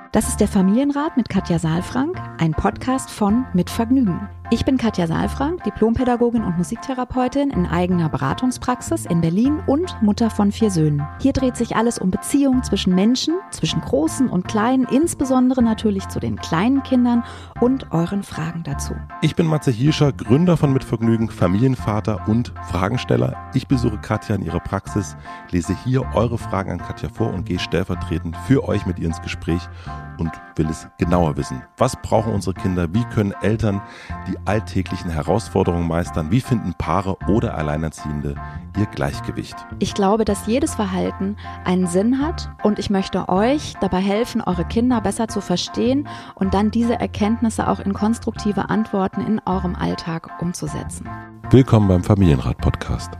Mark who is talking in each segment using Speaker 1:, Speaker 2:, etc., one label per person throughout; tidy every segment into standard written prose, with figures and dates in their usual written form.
Speaker 1: Das ist der Familienrat mit Katja Saalfrank, ein Podcast von Mit Vergnügen. Ich bin Katja Saalfrank, Diplompädagogin und Musiktherapeutin in eigener Beratungspraxis in Berlin und Mutter von 4 Söhnen. Hier dreht sich alles um Beziehungen zwischen Menschen, zwischen Großen und Kleinen, insbesondere natürlich zu den kleinen Kindern und euren Fragen dazu.
Speaker 2: Ich bin Matze Hirscher, Gründer von Mit Vergnügen, Familienvater und Fragensteller. Ich besuche Katja in ihrer Praxis, lese hier eure Fragen an Katja vor und gehe stellvertretend für euch mit ihr ins Gespräch und will es genauer wissen. Was brauchen unsere Kinder? Wie können Eltern die alltäglichen Herausforderungen meistern? Wie finden Paare oder Alleinerziehende ihr Gleichgewicht?
Speaker 1: Ich glaube, dass jedes Verhalten einen Sinn hat und ich möchte euch dabei helfen, eure Kinder besser zu verstehen und dann diese Erkenntnisse auch in konstruktive Antworten in eurem Alltag umzusetzen.
Speaker 2: Willkommen beim Familienrat-Podcast.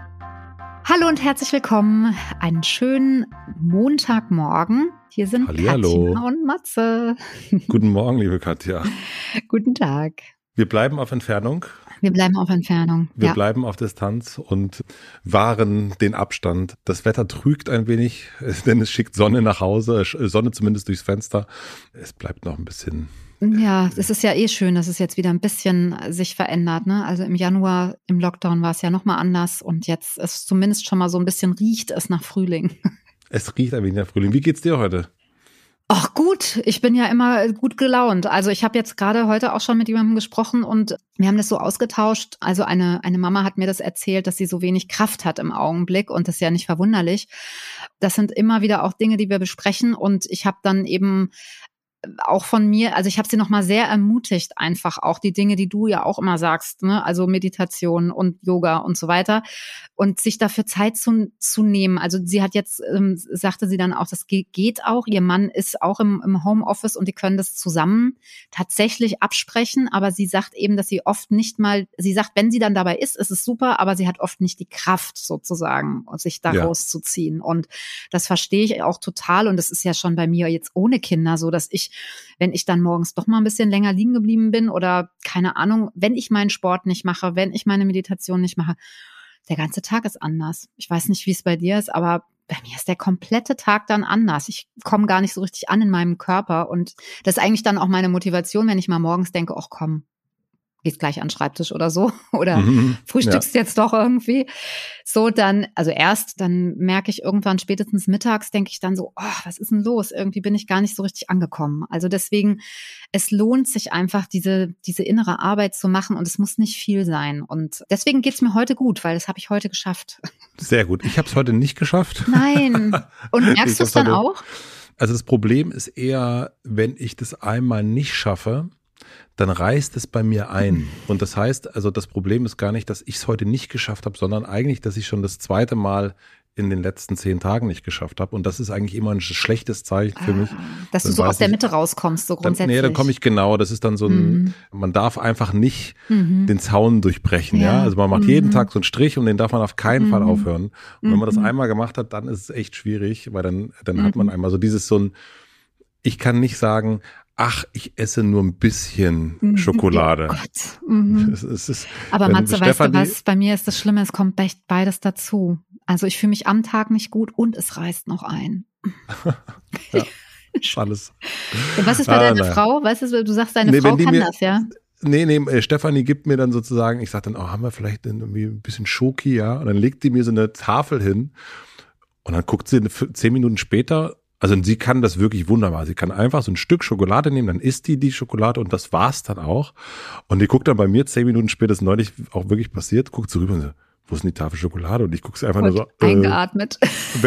Speaker 3: Hallo und herzlich willkommen. Einen schönen Montagmorgen. Hier sind
Speaker 2: Hallihallo.
Speaker 3: Katja und Matze.
Speaker 2: Guten Morgen, liebe Katja.
Speaker 3: Guten Tag.
Speaker 2: Wir bleiben auf Entfernung.
Speaker 3: Wir bleiben auf Entfernung.
Speaker 2: Wir bleiben auf Distanz und wahren den Abstand. Das Wetter trügt ein wenig, denn es schickt Sonne nach Hause, Sonne zumindest durchs Fenster. Es bleibt noch ein bisschen.
Speaker 3: Ja, es ist ja eh schön, dass es jetzt wieder ein bisschen sich verändert, ne? Also im Januar, im Lockdown war es ja nochmal anders und jetzt ist zumindest schon mal so ein bisschen riecht es nach Frühling.
Speaker 2: Es riecht ein wenig nach Frühling. Wie geht's dir heute?
Speaker 3: Ach gut, ich bin ja immer gut gelaunt. Also ich habe jetzt gerade heute auch schon mit jemandem gesprochen und wir haben das so ausgetauscht. Also eine Mama hat mir das erzählt, dass sie so wenig Kraft hat im Augenblick und das ist ja nicht verwunderlich. Das sind immer wieder auch Dinge, die wir besprechen und ich habe dann eben auch von mir, also ich habe sie nochmal sehr ermutigt, einfach auch die Dinge, die du ja auch immer sagst, ne? Also Meditation und Yoga und so weiter und sich dafür Zeit zu nehmen. Also sie hat jetzt, sagte sie dann auch, das geht auch. Ihr Mann ist auch im Homeoffice und die können das zusammen tatsächlich absprechen, aber sie sagt eben, dass sie oft nicht mal, sie sagt, wenn sie dann dabei ist es super, aber sie hat oft nicht die Kraft sozusagen, sich da rauszuziehen und das verstehe ich auch total und das ist ja schon bei mir jetzt ohne Kinder so, dass ich, wenn ich dann morgens doch mal ein bisschen länger liegen geblieben bin oder keine Ahnung, wenn ich meinen Sport nicht mache, wenn ich meine Meditation nicht mache, der ganze Tag ist anders. Ich weiß nicht, wie es bei dir ist, aber bei mir ist der komplette Tag dann anders. Ich komme gar nicht so richtig an in meinem Körper und das ist eigentlich dann auch meine Motivation, wenn ich mal morgens denke, ach komm, gehst gleich an den Schreibtisch oder so oder frühstückst jetzt doch irgendwie. So dann, also dann merke ich irgendwann spätestens mittags, denke ich dann so, oh, was ist denn los? Irgendwie bin ich gar nicht so richtig angekommen. Also deswegen, es lohnt sich einfach, diese innere Arbeit zu machen und es muss nicht viel sein. Und deswegen geht's mir heute gut, weil das habe ich heute geschafft.
Speaker 2: Sehr gut. Ich habe es heute nicht geschafft.
Speaker 3: Nein. Und merkst du es dann auch?
Speaker 2: Also das Problem ist eher, wenn ich das einmal nicht schaffe, dann reißt es bei mir ein. Und das heißt, also das Problem ist gar nicht, dass ich es heute nicht geschafft habe, sondern eigentlich, dass ich schon das zweite Mal in den letzten 10 Tagen nicht geschafft habe. Und das ist eigentlich immer ein schlechtes Zeichen für mich.
Speaker 3: Dass du so aus der Mitte rauskommst, so grundsätzlich.
Speaker 2: Dann komme ich genau. Das ist dann so ein, man darf einfach nicht den Zaun durchbrechen. Ja. Also man macht jeden Tag so einen Strich und den darf man auf keinen Fall aufhören. Und wenn man das einmal gemacht hat, dann ist es echt schwierig, weil dann hat man einmal so dieses ich kann nicht sagen, ach, ich esse nur ein bisschen Schokolade.
Speaker 3: Oh Gott.
Speaker 2: Es ist,
Speaker 3: aber Matze, weißt du was, bei mir ist das Schlimme, es kommt echt beides dazu. Also ich fühle mich am Tag nicht gut und es reißt noch ein.
Speaker 2: Ja, alles.
Speaker 3: Und was ist bei deiner Frau? Weißt du, du sagst, deine Frau kann das, ja?
Speaker 2: Nee, Stefanie gibt mir dann sozusagen, ich sag dann, haben wir vielleicht irgendwie ein bisschen Schoki, ja? Und dann legt die mir so eine Tafel hin und dann guckt sie 10 Minuten später. Also sie kann das wirklich wunderbar. Sie kann einfach so ein Stück Schokolade nehmen, dann isst die Schokolade und das war's dann auch. Und die guckt dann bei mir 10 Minuten später, das ist neulich auch wirklich passiert, guckt so rüber und so, wo ist denn die Tafel Schokolade? Und ich gucke sie einfach nur so.
Speaker 3: Eingeatmet.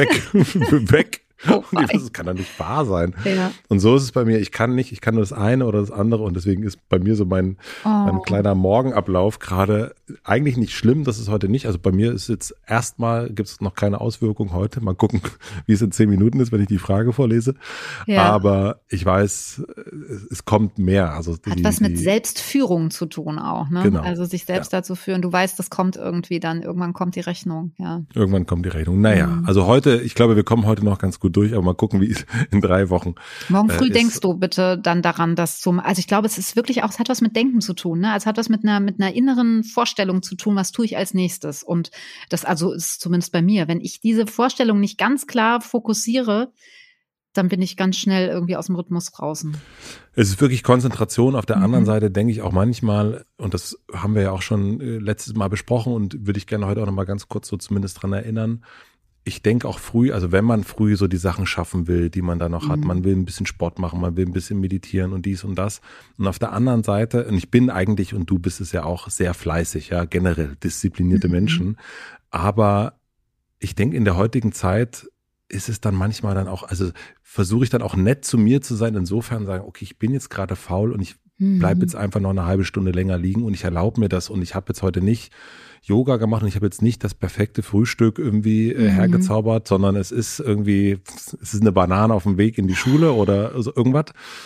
Speaker 2: Weg. Das kann doch nicht wahr sein. Ja. Und so ist es bei mir. Ich kann nur das eine oder das andere und deswegen ist bei mir so mein kleiner Morgenablauf gerade eigentlich nicht schlimm, das ist heute nicht. Also bei mir ist jetzt erstmal, gibt es noch keine Auswirkung heute. Mal gucken, wie es in 10 Minuten ist, wenn ich die Frage vorlese. Ja. Aber ich weiß, es kommt mehr. Also
Speaker 3: hat was mit Selbstführung zu tun auch, ne? Genau. Also sich selbst dazu führen. Du weißt, das kommt irgendwie dann, irgendwann kommt die Rechnung, ja.
Speaker 2: Irgendwann kommt die Rechnung. Naja, also heute, ich glaube, wir kommen heute noch ganz gut durch, aber mal gucken, wie es in 3 Wochen.
Speaker 3: Morgen früh denkst du bitte dann daran, also ich glaube, es ist wirklich auch, es hat was mit Denken zu tun, ne? Es hat was mit einer inneren Vorstellung zu tun, was tue ich als nächstes. Und das also ist zumindest bei mir, wenn ich diese Vorstellung nicht ganz klar fokussiere, dann bin ich ganz schnell irgendwie aus dem Rhythmus draußen.
Speaker 2: Es ist wirklich Konzentration. Auf der anderen Seite denke ich auch manchmal, und das haben wir ja auch schon letztes Mal besprochen und würde ich gerne heute auch nochmal ganz kurz so zumindest dran erinnern. Ich denke auch früh, also wenn man früh so die Sachen schaffen will, die man da noch hat, man will ein bisschen Sport machen, man will ein bisschen meditieren und dies und das. Und auf der anderen Seite, und ich bin eigentlich, und du bist es ja auch, sehr fleißig, ja, generell disziplinierte Menschen. Aber ich denke, in der heutigen Zeit ist es dann manchmal dann auch, also versuche ich dann auch nett zu mir zu sein, insofern sagen, okay, ich bin jetzt gerade faul und ich bleibe jetzt einfach noch eine halbe Stunde länger liegen und ich erlaube mir das und ich habe jetzt heute nicht Yoga gemacht und ich habe jetzt nicht das perfekte Frühstück irgendwie hergezaubert, sondern es ist eine Banane auf dem Weg in die Schule oder so irgendwas,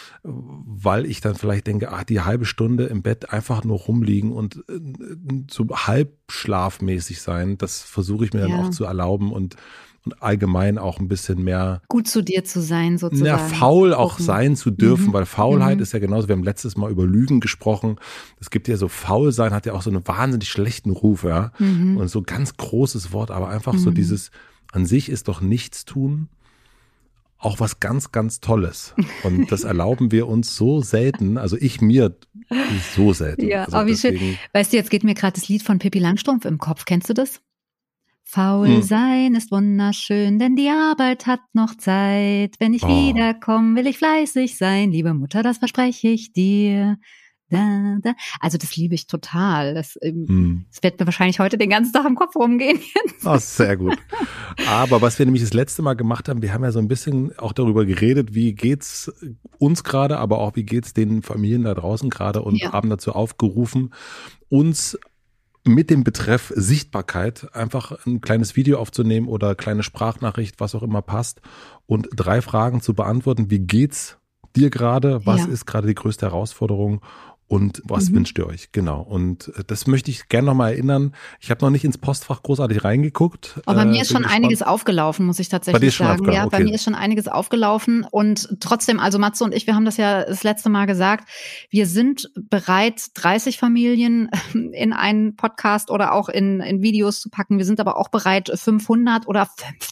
Speaker 2: weil ich dann vielleicht denke, die halbe Stunde im Bett einfach nur rumliegen und so halbschlafmäßig sein, das versuche ich mir dann auch zu erlauben und allgemein auch ein bisschen mehr
Speaker 3: gut zu dir zu sein sozusagen.
Speaker 2: Ja, faul auch sein zu dürfen, weil Faulheit ist ja genauso, wir haben letztes Mal über Lügen gesprochen, es gibt ja so, faul sein hat ja auch so einen wahnsinnig schlechten Ruf, ja, und so ganz großes Wort, aber einfach so dieses, an sich ist doch nichts tun auch was ganz, ganz Tolles und das erlauben wir uns so selten, also ich mir so selten.
Speaker 3: Ja,
Speaker 2: also
Speaker 3: aber wie schön, weißt du, jetzt geht mir gerade das Lied von Pippi Langstrumpf im Kopf, kennst du das? Faul sein ist wunderschön, denn die Arbeit hat noch Zeit. Wenn ich wiederkomme, will ich fleißig sein. Liebe Mutter, das verspreche ich dir. Da, da. Also das liebe ich total. Das wird mir wahrscheinlich heute den ganzen Tag im Kopf rumgehen.
Speaker 2: Sehr gut. Aber was wir nämlich das letzte Mal gemacht haben, wir haben ja so ein bisschen auch darüber geredet, wie geht's uns gerade, aber auch wie geht's den Familien da draußen gerade und haben dazu aufgerufen, uns mit dem Betreff Sichtbarkeit einfach ein kleines Video aufzunehmen oder kleine Sprachnachricht, was auch immer passt und 3 Fragen zu beantworten. Wie geht's dir gerade? Was ist gerade die größte Herausforderung? Und was wünscht ihr euch? Genau. Und das möchte ich gerne nochmal erinnern. Ich habe noch nicht ins Postfach großartig reingeguckt.
Speaker 3: Aber bei mir ist schon einiges aufgelaufen, muss ich tatsächlich sagen. Ja, bei mir ist schon einiges aufgelaufen. Und trotzdem, also Matze und ich, wir haben das ja das letzte Mal gesagt, wir sind bereit, 30 Familien in einen Podcast oder auch in Videos zu packen. Wir sind aber auch bereit, 500 oder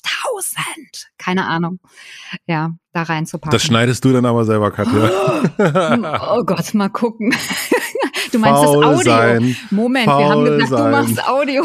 Speaker 3: 5000, keine Ahnung, ja, da reinzupacken. Das
Speaker 2: schneidest du dann aber selber, Katja.
Speaker 3: Oh Gott, mal gucken. Du meinst faul das Audio? Sein, Moment, wir haben gesagt, du machst Audio.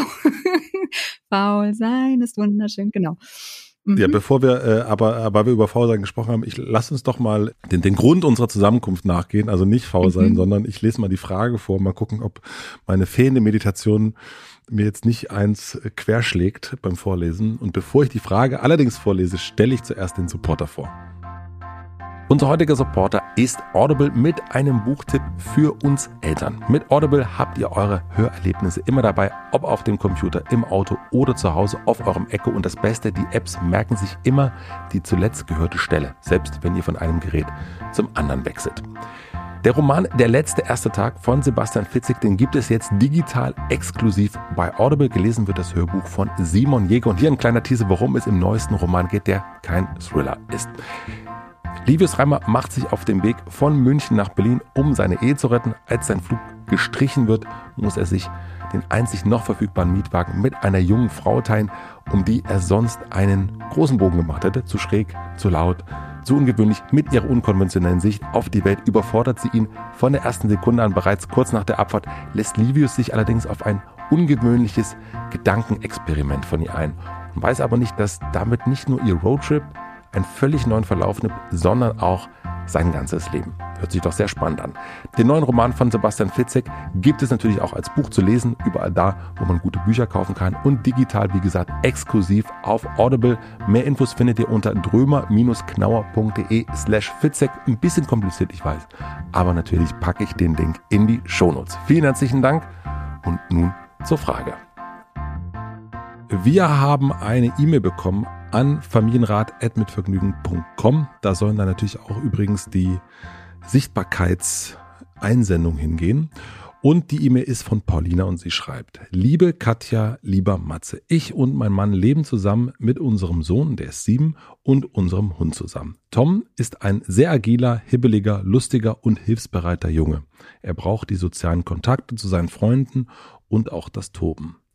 Speaker 3: Faul sein ist wunderschön, genau.
Speaker 2: Ja, bevor wir aber wir über Faulsein gesprochen haben, lass uns doch mal den Grund unserer Zusammenkunft nachgehen, also nicht faul sein, sondern ich lese mal die Frage vor, mal gucken, ob meine fehlende Meditation mir jetzt nicht eins querschlägt beim Vorlesen. Und bevor ich die Frage allerdings vorlese, stelle ich zuerst den Supporter vor. Unser heutiger Supporter ist Audible mit einem Buchtipp für uns Eltern. Mit Audible habt ihr eure Hörerlebnisse immer dabei, ob auf dem Computer, im Auto oder zu Hause auf eurem Echo. Und das Beste, die Apps merken sich immer die zuletzt gehörte Stelle, selbst wenn ihr von einem Gerät zum anderen wechselt. Der Roman Der letzte erste Tag von Sebastian Fitzek, den gibt es jetzt digital exklusiv bei Audible. Gelesen wird das Hörbuch von Simon Jäger. Und hier ein kleiner Teaser, worum es im neuesten Roman geht, der kein Thriller ist. Livius Reimer macht sich auf den Weg von München nach Berlin, um seine Ehe zu retten. Als sein Flug gestrichen wird, muss er sich den einzig noch verfügbaren Mietwagen mit einer jungen Frau teilen, um die er sonst einen großen Bogen gemacht hätte. Zu schräg, zu laut, zu ungewöhnlich. Mit ihrer unkonventionellen Sicht auf die Welt überfordert sie ihn von der ersten Sekunde an. Bereits kurz nach der Abfahrt lässt Livius sich allerdings auf ein ungewöhnliches Gedankenexperiment von ihr ein und weiß aber nicht, dass damit nicht nur ihr Roadtrip einen völlig neuen Verlauf nimmt, sondern auch sein ganzes Leben. Hört sich doch sehr spannend an. Den neuen Roman von Sebastian Fitzek gibt es natürlich auch als Buch zu lesen, überall da, wo man gute Bücher kaufen kann und digital, wie gesagt, exklusiv auf Audible. Mehr Infos findet ihr unter drömer-knauer.de/Fitzek. Ein bisschen kompliziert, ich weiß, aber natürlich packe ich den Link in die Shownotes. Vielen herzlichen Dank und nun zur Frage. Wir haben eine E-Mail bekommen an familienrat@mitvergnügen.com. Da sollen dann natürlich auch übrigens die Sichtbarkeitseinsendungen hingehen. Und die E-Mail ist von Paulina und sie schreibt: Liebe Katja, lieber Matze, ich und mein Mann leben zusammen mit unserem Sohn, der ist 7, und unserem Hund zusammen. Tom ist ein sehr agiler, hibbeliger, lustiger und hilfsbereiter Junge. Er braucht die sozialen Kontakte zu seinen Freunden und auch das Toben.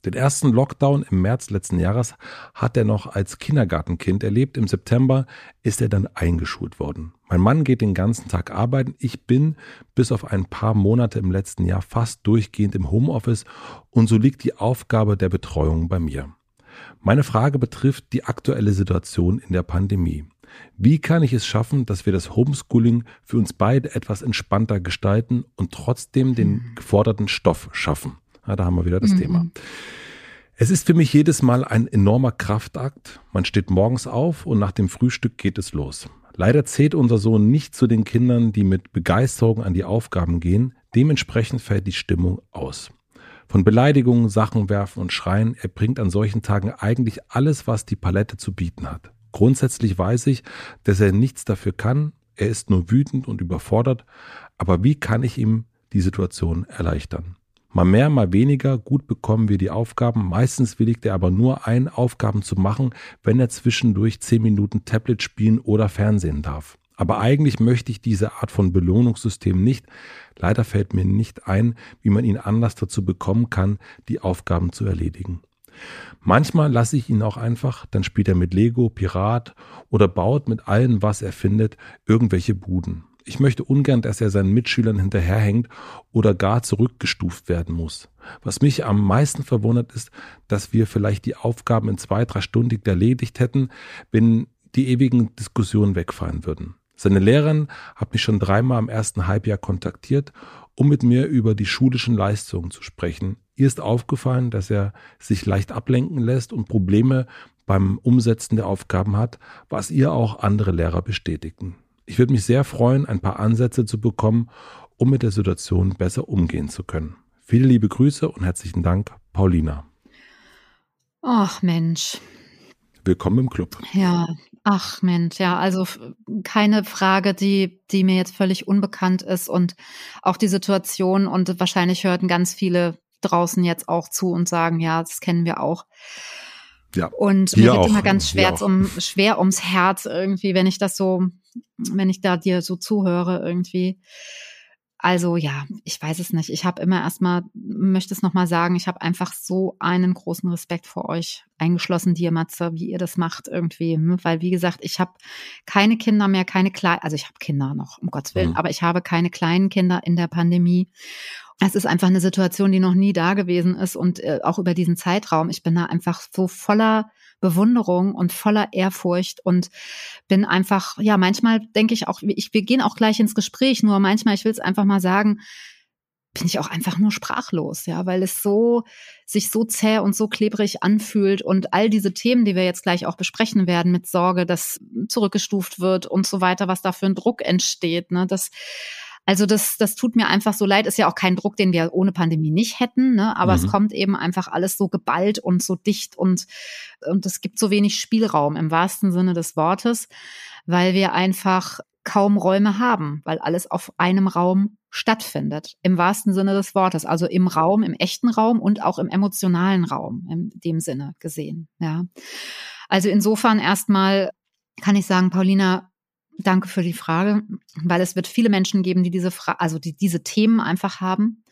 Speaker 2: Den ersten Lockdown im März letzten Jahres hat er noch als Kindergartenkind erlebt. Im September ist er dann eingeschult worden. Mein Mann geht den ganzen Tag arbeiten. Ich bin bis auf ein paar Monate im letzten Jahr fast durchgehend im Homeoffice und so liegt die Aufgabe der Betreuung bei mir. Meine Frage betrifft die aktuelle Situation in der Pandemie. Wie kann ich es schaffen, dass wir das Homeschooling für uns beide etwas entspannter gestalten und trotzdem den geforderten Stoff schaffen? Ja, da haben wir wieder das Thema. Es ist für mich jedes Mal ein enormer Kraftakt. Man steht morgens auf und nach dem Frühstück geht es los. Leider zählt unser Sohn nicht zu den Kindern, die mit Begeisterung an die Aufgaben gehen. Dementsprechend fällt die Stimmung aus. Von Beleidigungen, Sachen werfen und Schreien, er bringt an solchen Tagen eigentlich alles, was die Palette zu bieten hat. Grundsätzlich weiß ich, dass er nichts dafür kann. Er ist nur wütend und überfordert. Aber wie kann ich ihm die Situation erleichtern? Mal mehr, mal weniger, gut bekommen wir die Aufgaben. Meistens willigt er aber nur ein, Aufgaben zu machen, wenn er zwischendurch 10 Minuten Tablet spielen oder Fernsehen darf. Aber eigentlich möchte ich diese Art von Belohnungssystem nicht. Leider fällt mir nicht ein, wie man ihn anders dazu bekommen kann, die Aufgaben zu erledigen. Manchmal lasse ich ihn auch einfach, dann spielt er mit Lego, Pirat oder baut mit allem, was er findet, irgendwelche Buden. Ich möchte ungern, dass er seinen Mitschülern hinterherhängt oder gar zurückgestuft werden muss. Was mich am meisten verwundert ist, dass wir vielleicht die Aufgaben in 2-3 Stunden erledigt hätten, wenn die ewigen Diskussionen wegfallen würden. Seine Lehrerin hat mich schon 3-mal im ersten Halbjahr kontaktiert, um mit mir über die schulischen Leistungen zu sprechen. Ihr ist aufgefallen, dass er sich leicht ablenken lässt und Probleme beim Umsetzen der Aufgaben hat, was ihr auch andere Lehrer bestätigten. Ich würde mich sehr freuen, ein paar Ansätze zu bekommen, um mit der Situation besser umgehen zu können. Viele liebe Grüße und herzlichen Dank, Paulina.
Speaker 3: Ach Mensch.
Speaker 2: Willkommen im Club.
Speaker 3: Ja, ach Mensch, ja, also keine Frage, die mir jetzt völlig unbekannt ist und auch die Situation und wahrscheinlich hörten ganz viele draußen jetzt auch zu und sagen, ja, das kennen wir auch.
Speaker 2: Ja,
Speaker 3: und mir wird immer ganz schwer ums Herz irgendwie, wenn ich da dir so zuhöre irgendwie. Also ja, ich weiß es nicht. Ich habe möchte es nochmal sagen, ich habe einfach so einen großen Respekt vor euch, eingeschlossen dir, Matze, wie ihr das macht irgendwie. Weil wie gesagt, ich habe keine Kinder mehr, also ich habe Kinder noch, um Gottes Willen, aber ich habe keine kleinen Kinder in der Pandemie. Es ist einfach eine Situation, die noch nie da gewesen ist und auch über diesen Zeitraum. Ich bin da einfach so voller Bewunderung und voller Ehrfurcht und bin einfach, ja, manchmal denke ich auch, wir gehen auch gleich ins Gespräch, nur manchmal, ich will es einfach mal sagen, bin ich auch einfach nur sprachlos, ja, weil es sich so zäh und so klebrig anfühlt und all diese Themen, die wir jetzt gleich auch besprechen werden, mit Sorge, dass zurückgestuft wird und so weiter, was da für ein Druck entsteht, ne, das tut mir einfach so leid. Ist ja auch kein Druck, den wir ohne Pandemie nicht hätten, ne? Aber es kommt eben einfach alles so geballt und so dicht und es gibt so wenig Spielraum im wahrsten Sinne des Wortes, weil wir einfach kaum Räume haben, weil alles auf einem Raum stattfindet, im wahrsten Sinne des Wortes. Also im Raum, im echten Raum und auch im emotionalen Raum, in dem Sinne gesehen, ja. Also insofern erstmal kann ich sagen, Paulina, danke für die Frage, weil es wird viele Menschen geben, die diese Themen einfach haben.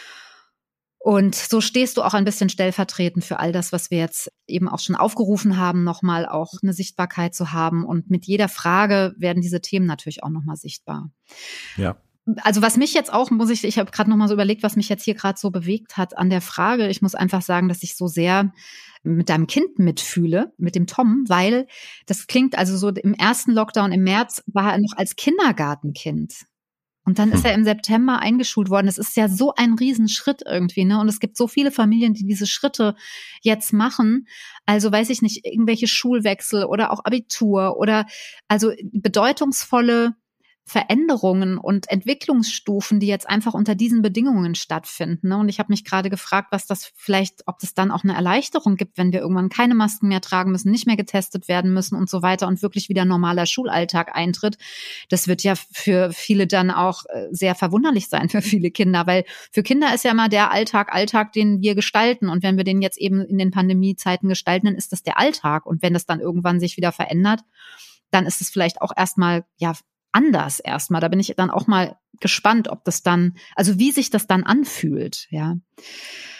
Speaker 3: Und so stehst du auch ein bisschen stellvertretend für all das, was wir jetzt eben auch schon aufgerufen haben, nochmal auch eine Sichtbarkeit zu haben. Und mit jeder Frage werden diese Themen natürlich auch nochmal sichtbar.
Speaker 2: Ja.
Speaker 3: Also was mich jetzt auch, ich habe gerade nochmal so überlegt, was mich jetzt hier gerade so bewegt hat an der Frage. Ich muss einfach sagen, dass ich so sehr mit deinem Kind mitfühle, mit dem Tom, weil das klingt, also so im ersten Lockdown im März war er noch als Kindergartenkind. Und dann ist er im September eingeschult worden. Das ist ja so ein Riesenschritt irgendwie, ne? Und es gibt so viele Familien, die diese Schritte jetzt machen. Also weiß ich nicht, irgendwelche Schulwechsel oder auch Abitur oder also bedeutungsvolle Veränderungen und Entwicklungsstufen, die jetzt einfach unter diesen Bedingungen stattfinden. Ne? Und ich habe mich gerade gefragt, ob das dann auch eine Erleichterung gibt, wenn wir irgendwann keine Masken mehr tragen müssen, nicht mehr getestet werden müssen und so weiter und wirklich wieder normaler Schulalltag eintritt. Das wird ja für viele dann auch sehr verwunderlich sein, für viele Kinder, weil für Kinder ist ja immer der Alltag, den wir gestalten. Und wenn wir den jetzt eben in den Pandemiezeiten gestalten, dann ist das der Alltag. Und wenn das dann irgendwann sich wieder verändert, dann ist es vielleicht auch erstmal, ja, anders erstmal. Da bin ich dann auch mal gespannt, ob das dann, also wie sich das dann anfühlt, ja.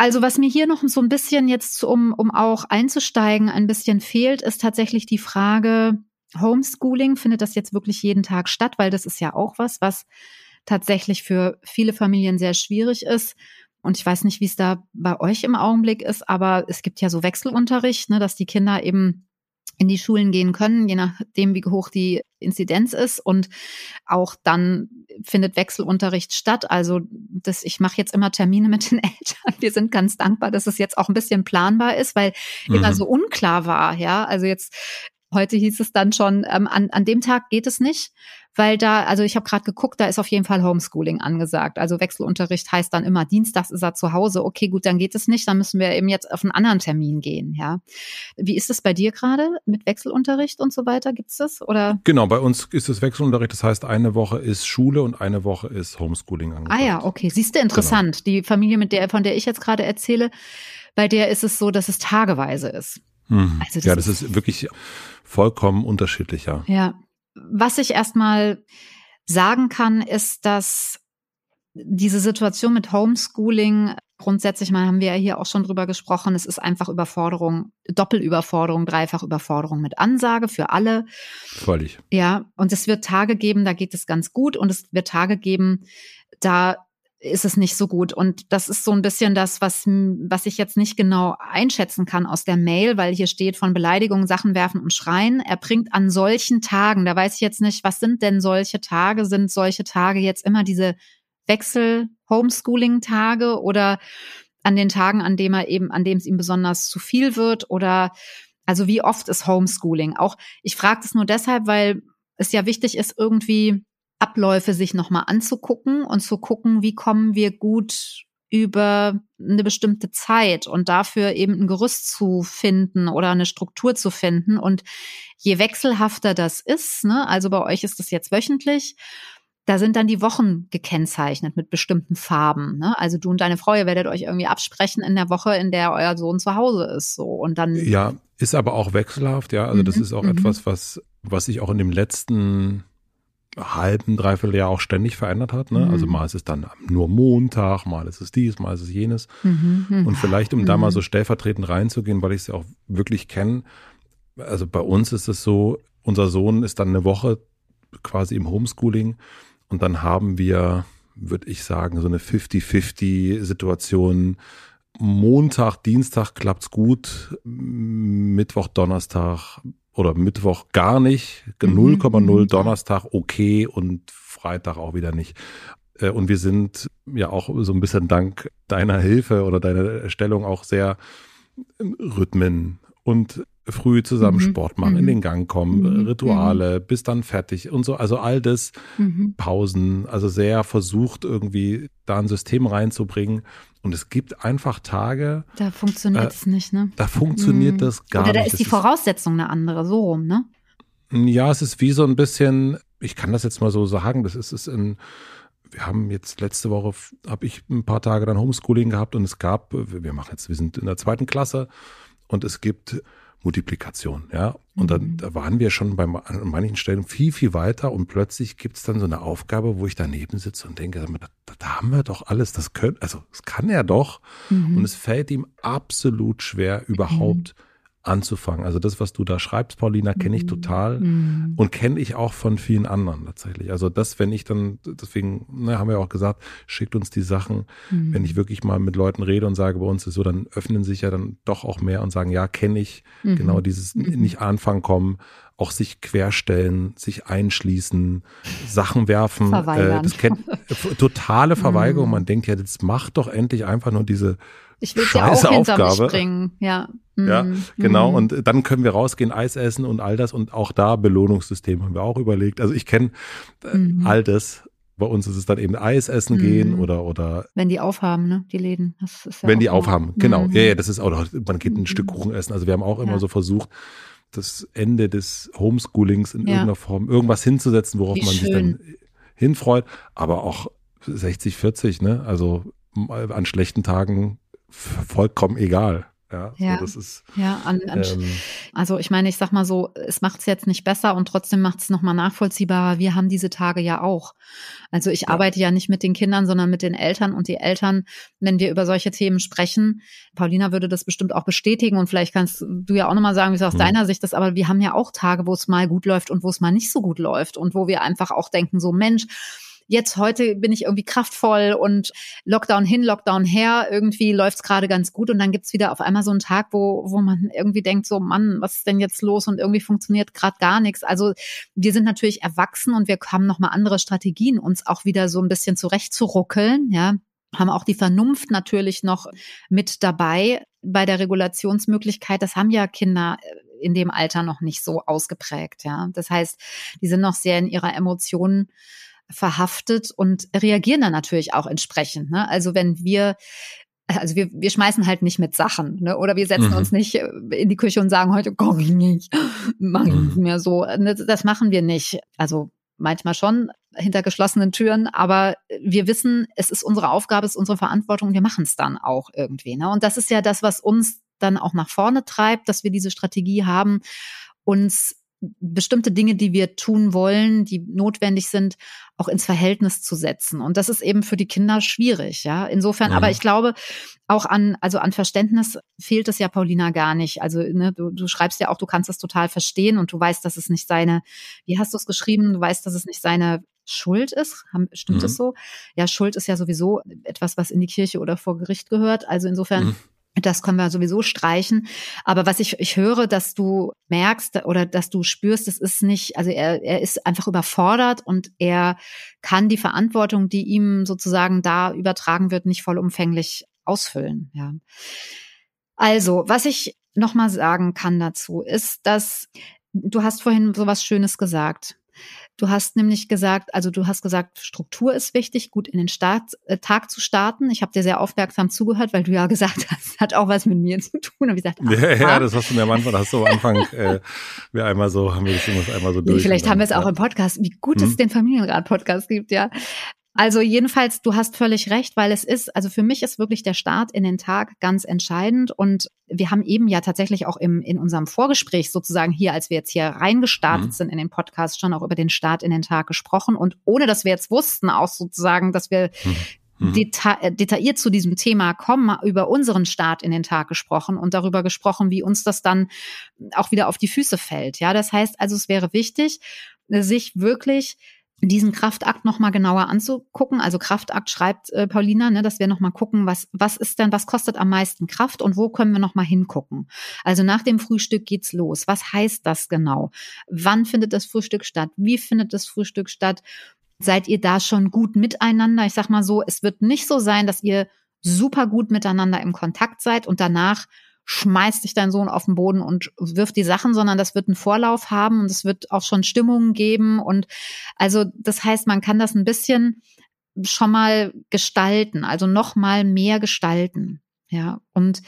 Speaker 3: Also was mir hier noch so ein bisschen jetzt, um auch einzusteigen, ein bisschen fehlt, ist tatsächlich die Frage, Homeschooling, findet das jetzt wirklich jeden Tag statt? Weil das ist ja auch was tatsächlich für viele Familien sehr schwierig ist. Und ich weiß nicht, wie es da bei euch im Augenblick ist, aber es gibt ja so Wechselunterricht, ne, dass die Kinder eben in die Schulen gehen können, je nachdem, wie hoch die Inzidenz ist. Und auch dann findet Wechselunterricht statt. Also ich mache jetzt immer Termine mit den Eltern. Wir sind ganz dankbar, dass es jetzt auch ein bisschen planbar ist, weil immer so unklar war. Ja, also jetzt heute hieß es dann schon, an dem Tag geht es nicht, weil also ich habe gerade geguckt, da ist auf jeden Fall Homeschooling angesagt. Also Wechselunterricht heißt dann immer, dienstags ist er zu Hause. Okay, gut, dann geht es nicht, dann müssen wir eben jetzt auf einen anderen Termin gehen. Ja, wie ist es bei dir gerade mit Wechselunterricht und so weiter? Gibt's das oder?
Speaker 2: Genau, bei uns ist es Wechselunterricht. Das heißt, eine Woche ist Schule und eine Woche ist Homeschooling angesagt.
Speaker 3: Ah ja, okay. Siehst du, interessant. Genau. Die Familie, von der ich jetzt gerade erzähle, bei der ist es so, dass es tageweise ist.
Speaker 2: Also das ist wirklich vollkommen unterschiedlich, ja.
Speaker 3: Ja. Was ich erstmal sagen kann, ist, dass diese Situation mit Homeschooling, grundsätzlich mal haben wir ja hier auch schon drüber gesprochen, es ist einfach Überforderung, Doppelüberforderung, Dreifachüberforderung mit Ansage für alle.
Speaker 2: Völlig.
Speaker 3: Ja, und es wird Tage geben, da geht es ganz gut und es wird Tage geben, da ist es nicht so gut. Und das ist so ein bisschen das, was ich jetzt nicht genau einschätzen kann aus der Mail, weil hier steht von Beleidigungen, Sachen werfen und schreien. Er bringt an solchen Tagen, da weiß ich jetzt nicht, was sind denn solche Tage? Sind solche Tage jetzt immer diese Wechsel-Homeschooling-Tage oder an den Tagen, an dem es ihm besonders zu viel wird? Oder also wie oft ist Homeschooling? Auch ich frage das nur deshalb, weil es ja wichtig ist, irgendwie Abläufe sich nochmal anzugucken und zu gucken, wie kommen wir gut über eine bestimmte Zeit und dafür eben ein Gerüst zu finden oder eine Struktur zu finden. Und je wechselhafter das ist, ne, also bei euch ist das jetzt wöchentlich, da sind dann die Wochen gekennzeichnet mit bestimmten Farben. Ne? Also du und deine Frau, ihr werdet euch irgendwie absprechen in der Woche, in der euer Sohn zu Hause ist. So und dann
Speaker 2: ja, ist aber auch wechselhaft, ja. Also das ist auch etwas, was sich auch in dem letzten halben, dreiviertel Jahr auch ständig verändert hat. Ne? Also mal ist es dann nur Montag, mal ist es dies, mal ist es jenes. Und vielleicht, um da mal so stellvertretend reinzugehen, weil ich es ja auch wirklich kenne, also bei uns ist es so, unser Sohn ist dann eine Woche quasi im Homeschooling und dann haben wir, würde ich sagen, so eine 50-50-Situation. Montag, Dienstag klappt's gut, Mittwoch, Donnerstag oder Mittwoch gar nicht, 0,0, Donnerstag okay und Freitag auch wieder nicht. Und wir sind ja auch so ein bisschen dank deiner Hilfe oder deiner Erstellung auch sehr Rhythmen und früh zusammen Sport machen, in den Gang kommen, Rituale, bis dann fertig und so. Also all das, Pausen, also sehr versucht irgendwie da ein System reinzubringen. Und es gibt einfach Tage.
Speaker 3: Da funktioniert es nicht, ne?
Speaker 2: Da funktioniert das gar nicht.
Speaker 3: Oder da ist die Voraussetzung eine andere, so rum, ne?
Speaker 2: Ja, es ist wie so ein bisschen, ich kann das jetzt mal so sagen, wir haben jetzt letzte Woche, habe ich ein paar Tage dann Homeschooling gehabt und wir sind in der 2. Klasse und es gibt Multiplikation, ja. Und dann da waren wir schon an manchen Stellen viel, viel weiter und plötzlich gibt es dann so eine Aufgabe, wo ich daneben sitze und denke, da haben wir doch alles, das kann er doch. Und es fällt ihm absolut schwer, überhaupt anzufangen. Also das, was du da schreibst, Paulina, kenne ich total und kenne ich auch von vielen anderen tatsächlich. Also das, wenn ich dann, deswegen haben wir auch gesagt, schickt uns die Sachen, wenn ich wirklich mal mit Leuten rede und sage, bei uns ist so, dann öffnen sich ja dann doch auch mehr und sagen, ja, kenne ich, genau dieses nicht anfangen kommen, auch sich querstellen, sich einschließen, Sachen werfen. Totale Verweigerung. Man denkt ja, das macht doch endlich einfach nur diese
Speaker 3: ich will ja auch hinter mich springen, ja.
Speaker 2: Ja, genau. Und dann können wir rausgehen, Eis essen und all das. Und auch da Belohnungssystem haben wir auch überlegt. Also ich kenne all das. Bei uns ist es dann eben Eis essen gehen oder.
Speaker 3: Wenn die aufhaben, ne, die Läden. Das ist ja
Speaker 2: wenn die aufhaben, genau. Ja, das ist auch, man geht ein Stück Kuchen essen. Also wir haben auch immer so versucht, das Ende des Homeschoolings in irgendeiner Form, irgendwas hinzusetzen, worauf man sich dann hinfreut. Aber auch 60-40, ne, also an schlechten Tagen vollkommen egal. Ja,
Speaker 3: ja.
Speaker 2: So, das ist.
Speaker 3: Ja, also ich meine, ich sag mal so, es macht es jetzt nicht besser und trotzdem macht es nochmal nachvollziehbarer. Wir haben diese Tage ja auch. Also ich arbeite ja nicht mit den Kindern, sondern mit den Eltern und die Eltern, wenn wir über solche Themen sprechen, Paulina würde das bestimmt auch bestätigen und vielleicht kannst du ja auch nochmal sagen, wie es aus deiner Sicht ist, aber wir haben ja auch Tage, wo es mal gut läuft und wo es mal nicht so gut läuft und wo wir einfach auch denken, so Mensch, jetzt heute bin ich irgendwie kraftvoll und Lockdown hin, Lockdown her, irgendwie läuft's gerade ganz gut und dann gibt's wieder auf einmal so einen Tag, wo man irgendwie denkt, so Mann, was ist denn jetzt los und irgendwie funktioniert gerade gar nichts. Also wir sind natürlich erwachsen und wir haben nochmal andere Strategien, uns auch wieder so ein bisschen zurechtzuruckeln, ja. Haben auch die Vernunft natürlich noch mit dabei bei der Regulationsmöglichkeit. Das haben ja Kinder in dem Alter noch nicht so ausgeprägt, ja. Das heißt, die sind noch sehr in ihrer Emotionen verhaftet und reagieren dann natürlich auch entsprechend. Ne? Also wenn wir schmeißen halt nicht mit Sachen, ne? Oder wir setzen uns nicht in die Küche und sagen, heute koche ich nicht, mache ich nicht mehr so. Das machen wir nicht. Also manchmal schon hinter geschlossenen Türen, aber wir wissen, es ist unsere Aufgabe, es ist unsere Verantwortung und wir machen es dann auch irgendwie. Ne? Und das ist ja das, was uns dann auch nach vorne treibt, dass wir diese Strategie haben, uns bestimmte Dinge, die wir tun wollen, die notwendig sind, auch ins Verhältnis zu setzen. Und das ist eben für die Kinder schwierig, ja. Insofern, aber ich glaube, auch an Verständnis fehlt es ja Paulina gar nicht. Also, ne, du schreibst ja auch, du kannst es total verstehen und du weißt, dass es nicht wie hast du es geschrieben? Du weißt, dass es nicht seine Schuld ist. Stimmt es so? Ja, Schuld ist ja sowieso etwas, was in die Kirche oder vor Gericht gehört. Also insofern, das können wir sowieso streichen. Aber was ich höre, dass du merkst oder dass du spürst, es ist nicht, also er ist einfach überfordert und er kann die Verantwortung, die ihm sozusagen da übertragen wird, nicht vollumfänglich ausfüllen. Ja. Also, was ich nochmal sagen kann dazu, ist, dass du hast vorhin so was Schönes gesagt. Du hast nämlich gesagt, Struktur ist wichtig, gut in den Tag zu starten. Ich habe dir sehr aufmerksam zugehört, weil du ja gesagt hast, hat auch was mit mir zu tun. Und ich gesagt,
Speaker 2: ja, das hast du mir am Anfang, haben wir das einmal so durch.
Speaker 3: Vielleicht haben wir es auch im Podcast, wie gut es den Familienrat-Podcast gibt, ja. Also jedenfalls, du hast völlig recht, weil also für mich ist wirklich der Start in den Tag ganz entscheidend und wir haben eben ja tatsächlich auch in unserem Vorgespräch sozusagen hier, als wir jetzt hier reingestartet sind in den Podcast, schon auch über den Start in den Tag gesprochen und ohne, dass wir jetzt wussten, auch sozusagen, dass wir detailliert zu diesem Thema kommen, über unseren Start in den Tag gesprochen und darüber gesprochen, wie uns das dann auch wieder auf die Füße fällt. Ja, das heißt also, es wäre wichtig, sich wirklich diesen Kraftakt nochmal genauer anzugucken. Also Kraftakt schreibt Paulina, ne, dass wir nochmal gucken, was kostet am meisten Kraft und wo können wir nochmal hingucken. Also nach dem Frühstück geht's los. Was heißt das genau? Wann findet das Frühstück statt? Wie findet das Frühstück statt? Seid ihr da schon gut miteinander? Ich sag mal so, es wird nicht so sein, dass ihr super gut miteinander im Kontakt seid und danach schmeißt dich dein Sohn auf den Boden und wirft die Sachen, sondern das wird einen Vorlauf haben und es wird auch schon Stimmungen geben und also das heißt, man kann das ein bisschen schon mal gestalten, also noch mal mehr gestalten, ja, und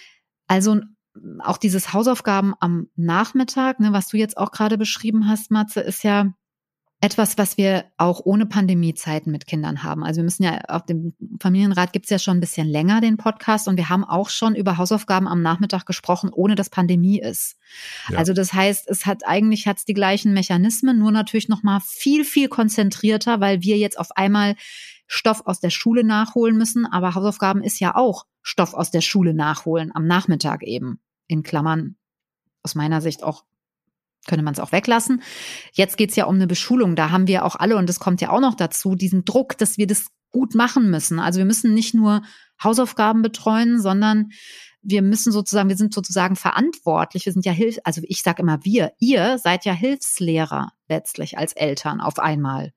Speaker 3: also auch dieses Hausaufgaben am Nachmittag, ne, was du jetzt auch gerade beschrieben hast, Matze, ist ja etwas, was wir auch ohne Pandemiezeiten mit Kindern haben. Also wir müssen ja, auf dem Familienrat gibt's ja schon ein bisschen länger den Podcast und wir haben auch schon über Hausaufgaben am Nachmittag gesprochen, ohne dass Pandemie ist. Ja. Also das heißt, eigentlich hat's die gleichen Mechanismen, nur natürlich noch mal viel, viel konzentrierter, weil wir jetzt auf einmal Stoff aus der Schule nachholen müssen. Aber Hausaufgaben ist ja auch Stoff aus der Schule nachholen, am Nachmittag eben. In Klammern, aus meiner Sicht auch könnte man es auch weglassen. Jetzt geht's ja um eine Beschulung. Da haben wir auch alle, und das kommt ja auch noch dazu, diesen Druck, dass wir das gut machen müssen. Also wir müssen nicht nur Hausaufgaben betreuen, sondern wir sind sozusagen verantwortlich. Wir sind ja also ich sage immer ihr seid ja Hilfslehrer letztlich als Eltern auf einmal.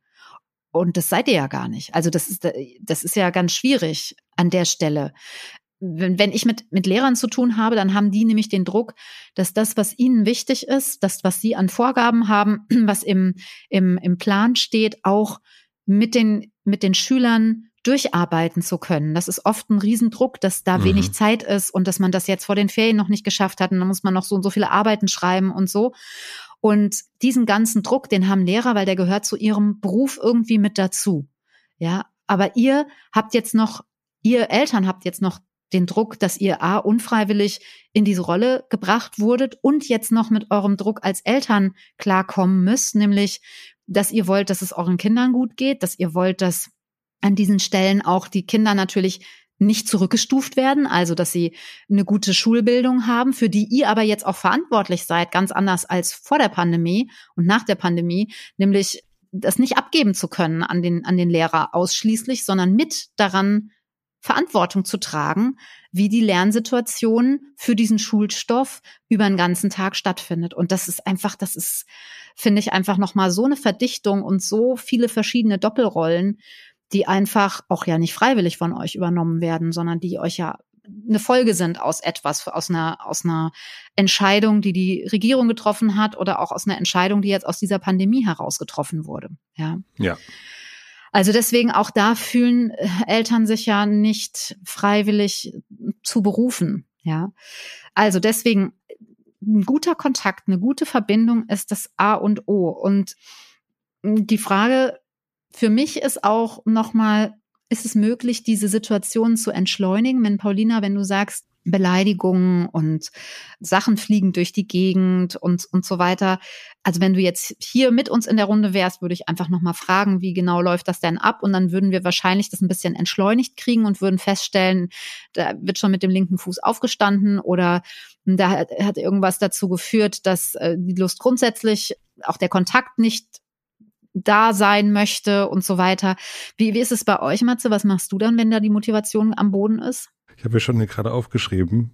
Speaker 3: Und das seid ihr ja gar nicht. Also das ist ja ganz schwierig an der Stelle. Wenn ich mit Lehrern zu tun habe, dann haben die nämlich den Druck, dass das, was ihnen wichtig ist, das, was sie an Vorgaben haben, was im Plan steht, auch mit den Schülern durcharbeiten zu können. Das ist oft ein Riesendruck, dass da wenig Zeit ist und dass man das jetzt vor den Ferien noch nicht geschafft hat und dann muss man noch so und so viele Arbeiten schreiben und so. Und diesen ganzen Druck, den haben Lehrer, weil der gehört zu ihrem Beruf irgendwie mit dazu. Ja, aber ihr Eltern habt jetzt noch den Druck, dass ihr unfreiwillig in diese Rolle gebracht wurdet und jetzt noch mit eurem Druck als Eltern klarkommen müsst, nämlich, dass ihr wollt, dass es euren Kindern gut geht, dass ihr wollt, dass an diesen Stellen auch die Kinder natürlich nicht zurückgestuft werden, also dass sie eine gute Schulbildung haben, für die ihr aber jetzt auch verantwortlich seid, ganz anders als vor der Pandemie und nach der Pandemie, nämlich das nicht abgeben zu können an den Lehrer ausschließlich, sondern mit daran Verantwortung zu tragen, wie die Lernsituation für diesen Schulstoff über den ganzen Tag stattfindet. Und das ist, finde ich, einfach nochmal so eine Verdichtung und so viele verschiedene Doppelrollen, die einfach auch ja nicht freiwillig von euch übernommen werden, sondern die euch ja eine Folge sind aus etwas, aus einer Entscheidung, die die Regierung getroffen hat oder auch aus einer Entscheidung, die jetzt aus dieser Pandemie heraus getroffen wurde. Ja. Also deswegen auch da fühlen Eltern sich ja nicht freiwillig zu berufen. Ja. Also deswegen ein guter Kontakt, eine gute Verbindung ist das A und O. Und die Frage für mich ist auch nochmal, ist es möglich, diese Situation zu entschleunigen? Wenn Paulina, wenn du sagst, Beleidigungen und Sachen fliegen durch die Gegend und so weiter. Also wenn du jetzt hier mit uns in der Runde wärst, würde ich einfach nochmal fragen, wie genau läuft das denn ab? Und dann würden wir wahrscheinlich das ein bisschen entschleunigt kriegen und würden feststellen, da wird schon mit dem linken Fuß aufgestanden oder da hat irgendwas dazu geführt, dass die Lust grundsätzlich, auch der Kontakt nicht da sein möchte und so weiter. Wie ist es bei euch, Matze? Was machst du dann, wenn da die Motivation am Boden ist?
Speaker 2: Ich habe ja schon gerade aufgeschrieben.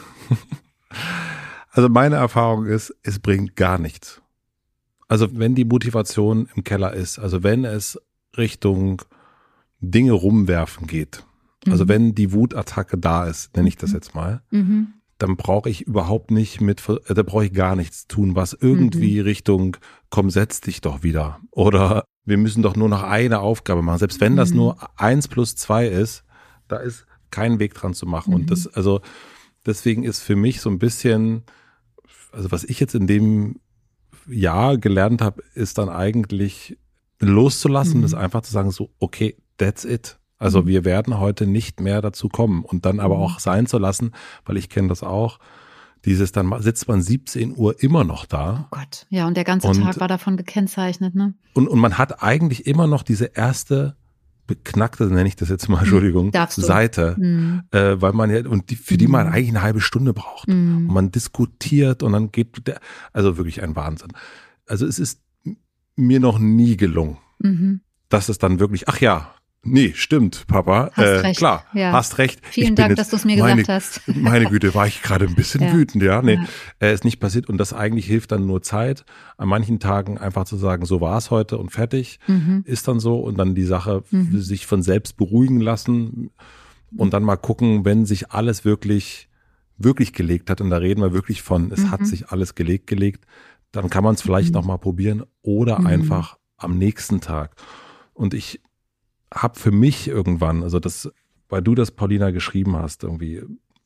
Speaker 2: Also meine Erfahrung ist, es bringt gar nichts. Also wenn die Motivation im Keller ist, also wenn es Richtung Dinge rumwerfen geht, also wenn die Wutattacke da ist, nenne ich das jetzt mal, dann brauche ich überhaupt nicht da brauche ich gar nichts tun, was irgendwie Richtung, komm, setz dich doch wieder. Oder wir müssen doch nur noch eine Aufgabe machen. Selbst wenn das nur 1+2 ist, da ist kein Weg dran zu machen. Und deswegen ist für mich so ein bisschen, also was ich jetzt in dem Jahr gelernt habe, ist dann eigentlich loszulassen, das einfach zu sagen, so, okay, that's it. Also wir werden heute nicht mehr dazu kommen und dann aber auch sein zu lassen, weil ich kenne das auch, dann sitzt man 17 Uhr immer noch da.
Speaker 3: Oh Gott, ja, und der ganze Tag war davon gekennzeichnet, ne?
Speaker 2: Und man hat eigentlich immer noch diese erste beknackte, nenne ich das jetzt mal, Entschuldigung, Seite, weil man ja, und für die man eigentlich eine halbe Stunde braucht. Und man diskutiert und dann also wirklich ein Wahnsinn. Also es ist mir noch nie gelungen, dass es dann wirklich, ach ja, nee, stimmt, Papa.
Speaker 3: Hast recht.
Speaker 2: Klar,
Speaker 3: ja.
Speaker 2: Hast recht.
Speaker 3: Vielen Dank, dass du es mir gesagt hast.
Speaker 2: Meine Güte, war ich gerade ein bisschen wütend, ja. Nee, ist nicht passiert und das eigentlich hilft dann nur Zeit. An manchen Tagen einfach zu sagen, so war es heute und fertig, ist dann so und dann die Sache sich von selbst beruhigen lassen und dann mal gucken, wenn sich alles wirklich gelegt hat und da reden wir wirklich von, es hat sich alles gelegt, dann kann man es vielleicht noch mal probieren oder einfach am nächsten Tag. Und ich habe für mich irgendwann, also weil du das, Paulina, geschrieben hast, irgendwie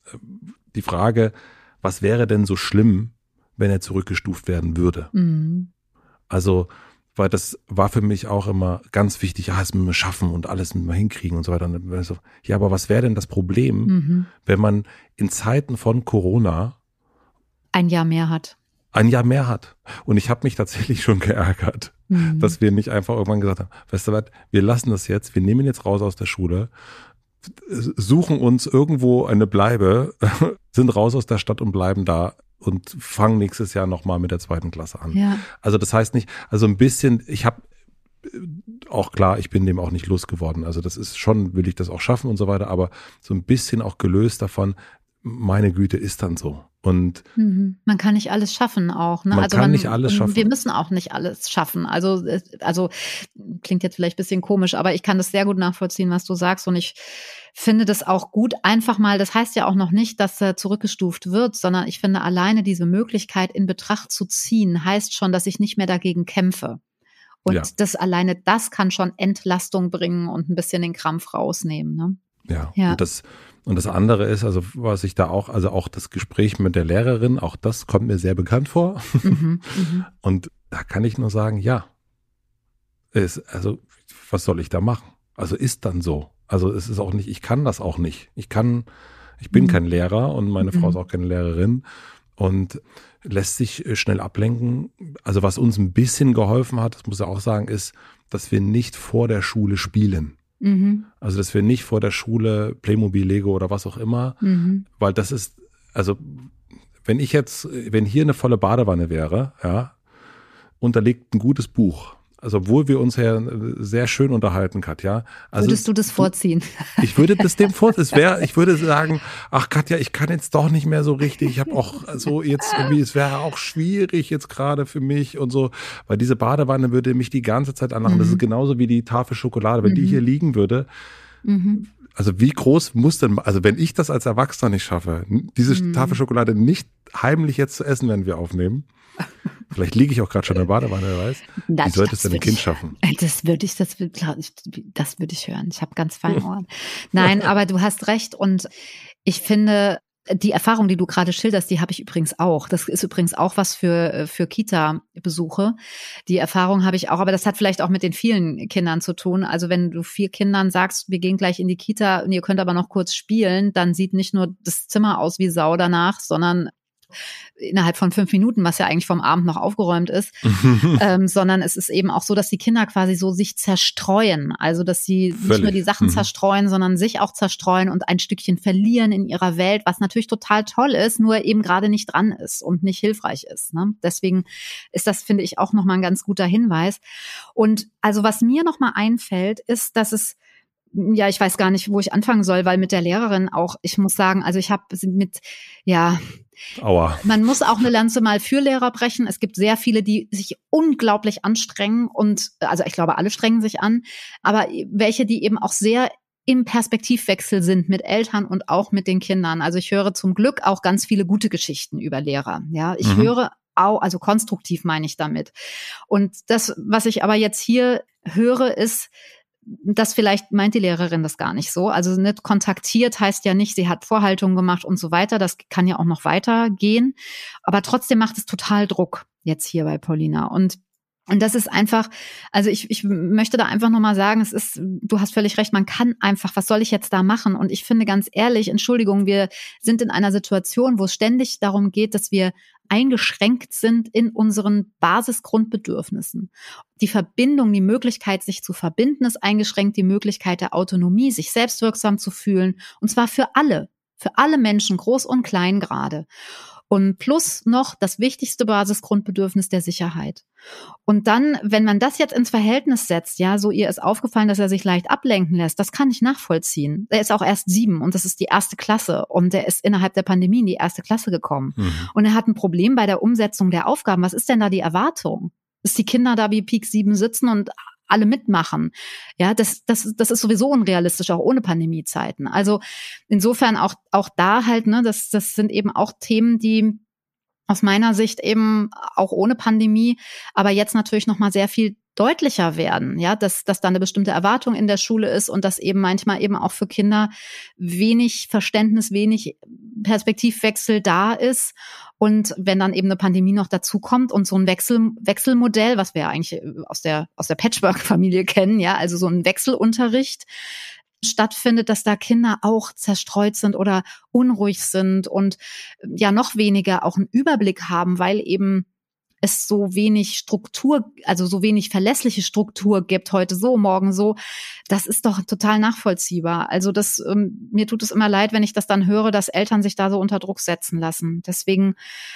Speaker 2: die Frage, was wäre denn so schlimm, wenn er zurückgestuft werden würde? Also, weil das war für mich auch immer ganz wichtig, es müssen wir schaffen und alles müssen wir hinkriegen und so weiter. Und dann so, ja, aber was wäre denn das Problem, wenn man in Zeiten von Corona
Speaker 3: ein Jahr mehr hat?
Speaker 2: Und ich habe mich tatsächlich schon geärgert, dass wir nicht einfach irgendwann gesagt haben, weißt du was, wir lassen das jetzt, wir nehmen ihn jetzt raus aus der Schule, suchen uns irgendwo eine Bleibe, sind raus aus der Stadt und bleiben da und fangen nächstes Jahr nochmal mit der 2. Klasse an.
Speaker 3: Ja.
Speaker 2: Also das heißt nicht, also ein bisschen, ich habe auch klar, ich bin dem auch nicht losgeworden. Also das ist schon, will ich das auch schaffen und so weiter, aber so ein bisschen auch gelöst davon, meine Güte, ist dann so. Und
Speaker 3: man kann nicht alles schaffen auch. Ne?
Speaker 2: Man kann nicht alles schaffen.
Speaker 3: Wir müssen auch nicht alles schaffen. Also klingt jetzt vielleicht ein bisschen komisch, aber ich kann das sehr gut nachvollziehen, was du sagst. Und ich finde das auch gut, einfach mal, das heißt ja auch noch nicht, dass er zurückgestuft wird, sondern ich finde alleine diese Möglichkeit in Betracht zu ziehen, heißt schon, dass ich nicht mehr dagegen kämpfe. Und das kann schon Entlastung bringen und ein bisschen den Krampf rausnehmen. Ne?
Speaker 2: Ja. Und das andere ist, also was ich da auch, also auch das Gespräch mit der Lehrerin, auch das kommt mir sehr bekannt vor. Und da kann ich nur sagen, also was soll ich da machen? Also ist dann so. Also es ist auch nicht, ich kann das auch nicht. Ich kann Ich bin kein Lehrer und meine Frau ist auch keine Lehrerin und lässt sich schnell ablenken. Also was uns ein bisschen geholfen hat, das muss ich auch sagen, ist, dass wir nicht vor der Schule spielen. Also dass wir nicht vor der Schule Playmobil, Lego oder was auch immer, weil das ist, also wenn hier eine volle Badewanne wäre, ja, und da liegt ein gutes Buch, also obwohl wir uns ja sehr schön unterhalten, Katja. Also
Speaker 3: würdest du das vorziehen?
Speaker 2: Ich würde das dem vorziehen. Ich würde sagen, ach Katja, ich kann jetzt doch nicht mehr so richtig. Ich habe auch so jetzt irgendwie, es wäre auch schwierig jetzt gerade für mich und so, weil diese Badewanne würde mich die ganze Zeit anlachen. Das ist genauso wie die Tafel Schokolade, wenn die hier liegen würde. Also wie groß muss denn, also wenn ich das als Erwachsener nicht schaffe, diese Tafel Schokolade nicht heimlich jetzt zu essen, wenn wir aufnehmen. Vielleicht liege ich auch gerade schon in der Badewanne, wer weiß. Wie sollte es denn ein Kind schaffen?
Speaker 3: Das würde ich hören. Ich habe ganz feine Ohren. Nein, aber du hast recht und ich finde, die Erfahrung, die du gerade schilderst, die habe ich übrigens auch. Das ist übrigens auch was für Kita-Besuche. Die Erfahrung habe ich auch, aber das hat vielleicht auch mit den vielen Kindern zu tun. Also wenn du 4 Kindern sagst, wir gehen gleich in die Kita und ihr könnt aber noch kurz spielen, dann sieht nicht nur das Zimmer aus wie Sau danach, sondern innerhalb von 5 Minuten, was ja eigentlich vom Abend noch aufgeräumt ist, sondern es ist eben auch so, dass die Kinder quasi so sich zerstreuen. Also, dass sie nicht nur die Sachen zerstreuen, sondern sich auch zerstreuen und ein Stückchen verlieren in ihrer Welt, was natürlich total toll ist, nur eben gerade nicht dran ist und nicht hilfreich ist. Ne? Deswegen ist das, finde ich, auch nochmal ein ganz guter Hinweis. Und also, was mir nochmal einfällt, ist, dass es ja, ich weiß gar nicht, wo ich anfangen soll, weil mit der Lehrerin auch, ich muss sagen, also ich habe
Speaker 2: Aua.
Speaker 3: Man muss auch eine Lanze mal für Lehrer brechen. Es gibt sehr viele, die sich unglaublich anstrengen und, also ich glaube, alle strengen sich an, aber welche, die eben auch sehr im Perspektivwechsel sind mit Eltern und auch mit den Kindern. Also ich höre zum Glück auch ganz viele gute Geschichten über Lehrer. Ja, ich höre auch, also konstruktiv meine ich damit. Und das, was ich aber jetzt hier höre, ist, das vielleicht meint die Lehrerin das gar nicht so. Also nicht kontaktiert heißt ja nicht, sie hat Vorhaltungen gemacht und so weiter. Das kann ja auch noch weitergehen. Aber trotzdem macht es total Druck jetzt hier bei Paulina. Und das ist einfach, also ich möchte da einfach nochmal sagen, du hast völlig recht, man kann einfach, was soll ich jetzt da machen? Und ich finde ganz ehrlich, Entschuldigung, wir sind in einer Situation, wo es ständig darum geht, dass wir eingeschränkt sind in unseren Basisgrundbedürfnissen. Die Verbindung, die Möglichkeit, sich zu verbinden, ist eingeschränkt, die Möglichkeit der Autonomie, sich selbstwirksam zu fühlen, und zwar für alle Menschen, groß und klein gerade. Und plus noch das wichtigste Basisgrundbedürfnis der Sicherheit. Und dann, wenn man das jetzt ins Verhältnis setzt, ja, so ihr ist aufgefallen, dass er sich leicht ablenken lässt, das kann ich nachvollziehen. Er ist auch erst 7 und das ist die 1. Klasse und er ist innerhalb der Pandemie in die 1. Klasse gekommen. Und er hat ein Problem bei der Umsetzung der Aufgaben. Was ist denn da die Erwartung? Dass die Kinder da wie Peak 7 sitzen und alle mitmachen. Ja, das ist sowieso unrealistisch, auch ohne Pandemiezeiten. Also insofern auch da halt, ne, das sind eben auch Themen, die aus meiner Sicht eben auch ohne Pandemie, aber jetzt natürlich noch mal sehr viel deutlicher werden, ja, dass da eine bestimmte Erwartung in der Schule ist und dass eben manchmal eben auch für Kinder wenig Verständnis, wenig Perspektivwechsel da ist. Und wenn dann eben eine Pandemie noch dazu kommt und so ein Wechselmodell, was wir eigentlich aus der Patchwork-Familie kennen, ja, also so ein Wechselunterricht stattfindet, dass da Kinder auch zerstreut sind oder unruhig sind und ja noch weniger auch einen Überblick haben, weil eben es so wenig Struktur, also so wenig verlässliche Struktur gibt, heute so, morgen so, das ist doch total nachvollziehbar. Also mir tut es immer leid, wenn ich das dann höre, dass Eltern sich da so unter Druck setzen lassen. Deswegen,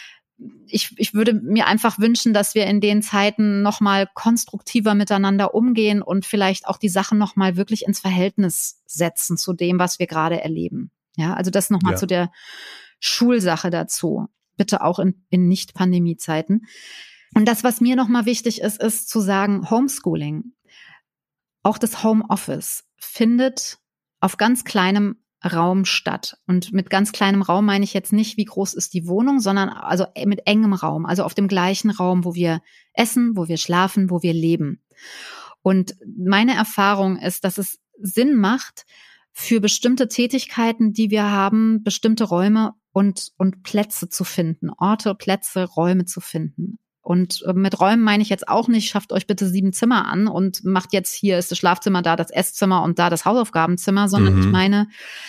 Speaker 3: ich würde mir einfach wünschen, dass wir in den Zeiten nochmal konstruktiver miteinander umgehen und vielleicht auch die Sachen nochmal wirklich ins Verhältnis setzen zu dem, was wir gerade erleben. Ja, also das nochmal zu der Schulsache dazu. Bitte auch in Nicht-Pandemie-Zeiten. Und das, was mir nochmal wichtig ist, ist zu sagen, Homeschooling, auch das Homeoffice, findet auf ganz kleinem Raum statt. Und mit ganz kleinem Raum meine ich jetzt nicht, wie groß ist die Wohnung, sondern also mit engem Raum, also auf dem gleichen Raum, wo wir essen, wo wir schlafen, wo wir leben. Und meine Erfahrung ist, dass es Sinn macht, für bestimmte Tätigkeiten, die wir haben, bestimmte Räume und Plätze zu finden, Orte, Plätze, Räume zu finden. Und mit Räumen meine ich jetzt auch nicht, schafft euch bitte 7 Zimmer an und macht jetzt, hier ist das Schlafzimmer, da das Esszimmer und da das Hausaufgabenzimmer, sondern ich meine,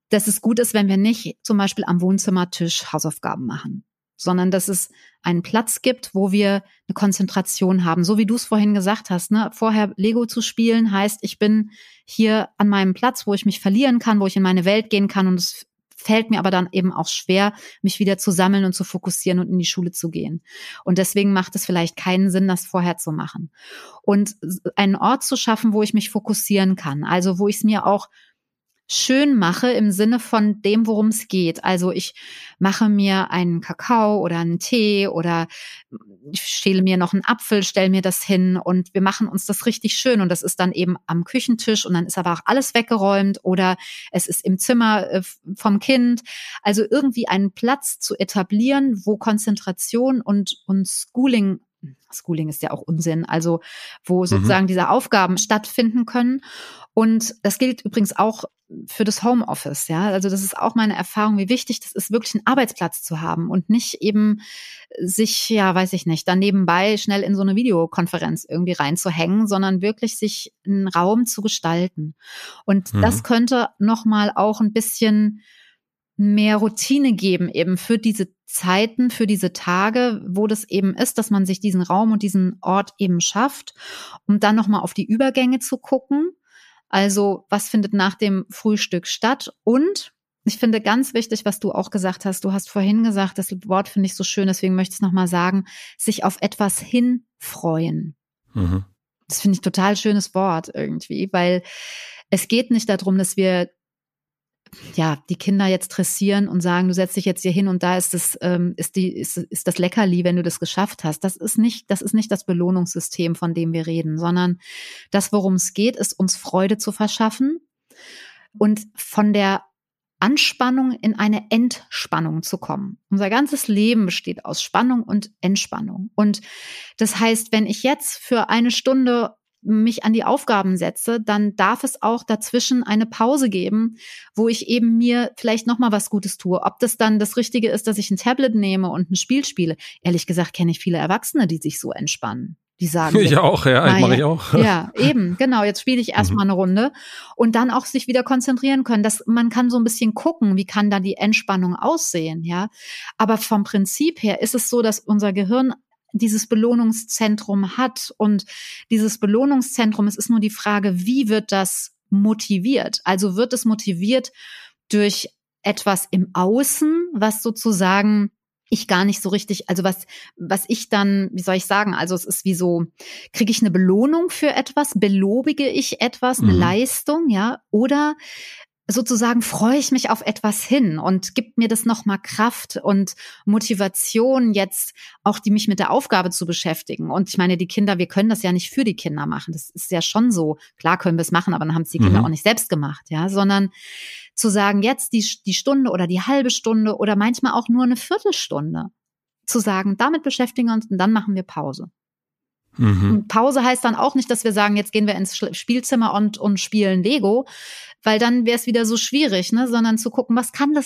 Speaker 3: dass es gut ist, wenn wir nicht zum Beispiel am Wohnzimmertisch Hausaufgaben machen, sondern dass es einen Platz gibt, wo wir eine Konzentration haben. So wie du es vorhin gesagt hast, ne? Vorher Lego zu spielen heißt, ich bin hier an meinem Platz, wo ich mich verlieren kann, wo ich in meine Welt gehen kann, und es fällt mir aber dann eben auch schwer, mich wieder zu sammeln und zu fokussieren und in die Schule zu gehen. Und deswegen macht es vielleicht keinen Sinn, das vorher zu machen. Und einen Ort zu schaffen, wo ich mich fokussieren kann, also wo ich es mir auch schön mache im Sinne von dem, worum es geht. Also ich mache mir einen Kakao oder einen Tee oder ich schäle mir noch einen Apfel, stelle mir das hin und wir machen uns das richtig schön. Und das ist dann eben am Küchentisch und dann ist aber auch alles weggeräumt oder es ist im Zimmer vom Kind. Also irgendwie einen Platz zu etablieren, wo Konzentration und Schooling ist ja auch Unsinn, also wo sozusagen diese Aufgaben stattfinden können. Und das gilt übrigens auch für das Homeoffice, ja. Also das ist auch meine Erfahrung, wie wichtig das ist, wirklich einen Arbeitsplatz zu haben und nicht eben sich, ja, weiß ich nicht, dann nebenbei schnell in so eine Videokonferenz irgendwie reinzuhängen, sondern wirklich sich einen Raum zu gestalten. Und das könnte nochmal auch ein bisschen mehr Routine geben, eben für diese Zeiten, für diese Tage, wo das eben ist, dass man sich diesen Raum und diesen Ort eben schafft, um dann nochmal auf die Übergänge zu gucken. Also, was findet nach dem Frühstück statt? Und ich finde ganz wichtig, was du auch gesagt hast. Du hast vorhin gesagt, das Wort finde ich so schön, deswegen möchte ich es nochmal sagen, sich auf etwas hinfreuen. Das finde ich total schönes Wort irgendwie, weil es geht nicht darum, dass wir die Kinder jetzt dressieren und sagen, du setzt dich jetzt hier hin und da ist das Leckerli, wenn du das geschafft hast. Das ist nicht das Belohnungssystem, von dem wir reden, sondern das, worum es geht, ist, uns Freude zu verschaffen und von der Anspannung in eine Entspannung zu kommen. Unser ganzes Leben besteht aus Spannung und Entspannung. Und das heißt, wenn ich jetzt für eine Stunde mich an die Aufgaben setze, dann darf es auch dazwischen eine Pause geben, wo ich eben mir vielleicht nochmal was Gutes tue. Ob das dann das Richtige ist, dass ich ein Tablet nehme und ein Spiel spiele. Ehrlich gesagt kenne ich viele Erwachsene, die sich so entspannen. Die sagen,
Speaker 2: ich auch, ja, mache ich auch.
Speaker 3: Ja, eben, genau. Jetzt spiele ich erstmal eine Runde und dann auch sich wieder konzentrieren können. Man kann so ein bisschen gucken, wie kann da die Entspannung aussehen, ja. Aber vom Prinzip her ist es so, dass unser Gehirn dieses Belohnungszentrum hat. Und dieses Belohnungszentrum, es ist nur die Frage, wie wird das motiviert? Also wird es motiviert durch etwas im Außen, was sozusagen ich gar nicht so richtig, also was ich dann, wie soll ich sagen, also es ist wie so, kriege ich eine Belohnung für etwas, belobige ich etwas, eine Leistung, ja, oder sozusagen freue ich mich auf etwas hin und gibt mir das nochmal Kraft und Motivation jetzt auch, die mich mit der Aufgabe zu beschäftigen. Und ich meine, die Kinder, wir können das ja nicht für die Kinder machen. Das ist ja schon so. Klar können wir es machen, aber dann haben es die Kinder auch nicht selbst gemacht, ja, sondern zu sagen, jetzt die Stunde oder die halbe Stunde oder manchmal auch nur eine Viertelstunde zu sagen, damit beschäftigen wir uns und dann machen wir Pause. Und Pause heißt dann auch nicht, dass wir sagen, jetzt gehen wir ins Spielzimmer und spielen Lego, weil dann wäre es wieder so schwierig, ne? Sondern zu gucken, was kann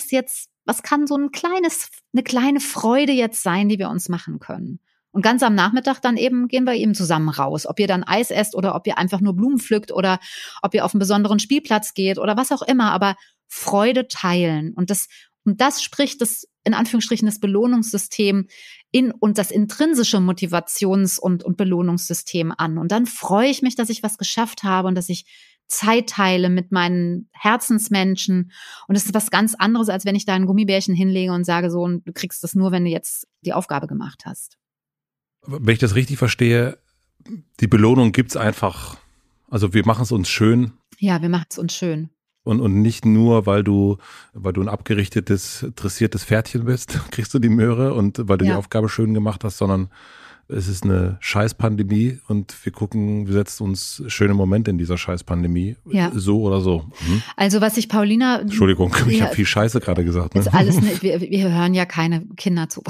Speaker 3: so eine kleine Freude jetzt sein, die wir uns machen können. Und ganz am Nachmittag dann eben gehen wir eben zusammen raus. Ob ihr dann Eis esst oder ob ihr einfach nur Blumen pflückt oder ob ihr auf einen besonderen Spielplatz geht oder was auch immer, aber Freude teilen. Und das spricht das, in Anführungsstrichen, das Belohnungssystem und das intrinsische Motivations- und Belohnungssystem an. Und dann freue ich mich, dass ich was geschafft habe und dass ich Zeit teile mit meinen Herzensmenschen. Und es ist was ganz anderes, als wenn ich da ein Gummibärchen hinlege und sage so, und du kriegst das nur, wenn du jetzt die Aufgabe gemacht hast.
Speaker 2: Wenn ich das richtig verstehe, die Belohnung gibt's einfach, also wir machen es uns schön.
Speaker 3: Ja, wir machen es uns schön.
Speaker 2: Und nicht nur, weil du ein abgerichtetes, dressiertes Pferdchen bist, kriegst du die Möhre und weil du die Aufgabe schön gemacht hast, sondern es ist eine Scheißpandemie und wir setzen uns schöne Momente in dieser Scheißpandemie, so oder so.
Speaker 3: Also was ich Paulina...
Speaker 2: Entschuldigung, ich habe viel Scheiße gerade gesagt. Ne?
Speaker 3: Ist alles nicht, wir hören ja keine Kinder zu.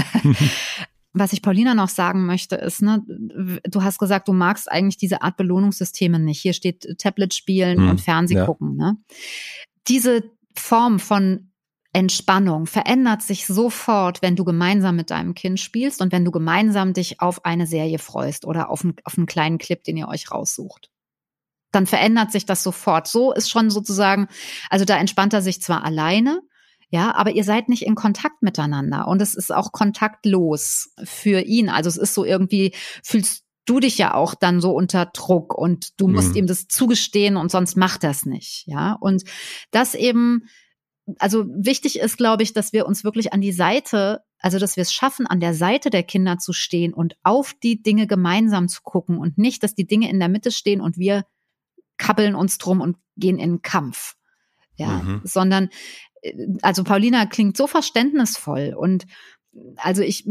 Speaker 3: Was ich Paulina noch sagen möchte ist, ne, du hast gesagt, du magst eigentlich diese Art Belohnungssysteme nicht. Hier steht Tablet spielen und Fernseh gucken. Ne? Diese Form von Entspannung verändert sich sofort, wenn du gemeinsam mit deinem Kind spielst und wenn du gemeinsam dich auf eine Serie freust oder auf einen kleinen Clip, den ihr euch raussucht. dann verändert sich das sofort. So ist schon sozusagen, also da entspannt er sich zwar alleine, ja, aber ihr seid nicht in Kontakt miteinander und es ist auch kontaktlos für ihn. Also es ist so irgendwie, fühlst du dich ja auch dann so unter Druck und du musst ihm das zugestehen und sonst macht er es nicht, ja. Und das eben, also wichtig ist, glaube ich, dass wir uns wirklich an die Seite, also dass wir es schaffen, an der Seite der Kinder zu stehen und auf die Dinge gemeinsam zu gucken und nicht, dass die Dinge in der Mitte stehen und wir kabbeln uns drum und gehen in den Kampf. Ja, sondern, also Paulina klingt so verständnisvoll und also ich